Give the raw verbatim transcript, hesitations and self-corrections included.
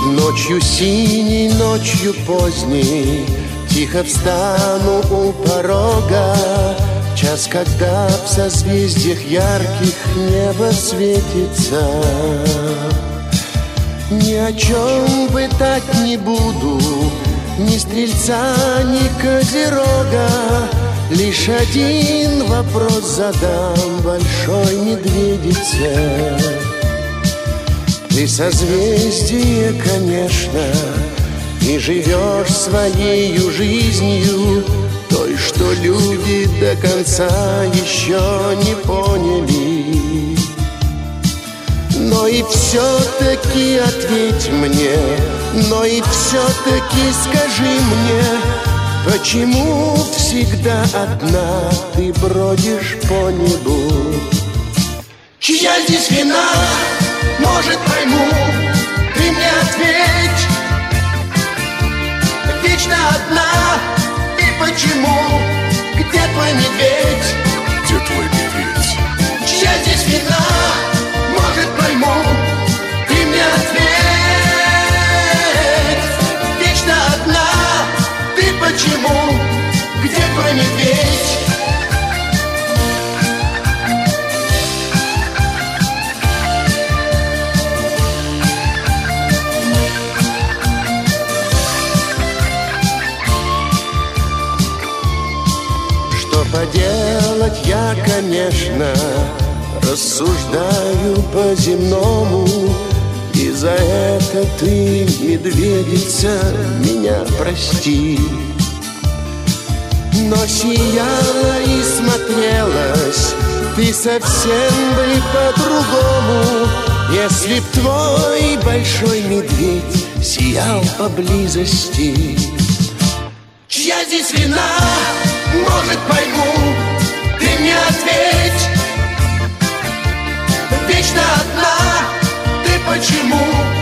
Ночью синей, ночью поздней тихо встану у порога, час, когда в созвездиях ярких небо светится. Ни о чем пытать не буду, ни стрельца, ни козерога. Лишь один вопрос задам большой медведице. Ты созвездие, конечно, и живешь своей жизнью, той, что люди до конца еще не поняли. Но и все-таки ответь мне, но и все-таки скажи мне, почему всегда одна ты бродишь по небу? Чья здесь вина? Может, пойму, ты мне ответь. Вечно одна, и почему? Где твой медведь? Где твой медведь? Чья здесь вина? Может, пойму, ты мне ответь. Вечно одна, ты почему? Где твой медведь? Поделать я, конечно, рассуждаю по-земному, и за это ты, медведица, меня прости. Но сияла и смотрелась ты совсем бы по-другому, если б твой большой медведь сиял поблизости. Чья здесь вина? Может, пойму, ты мне ответь. Вечно одна, ты почему?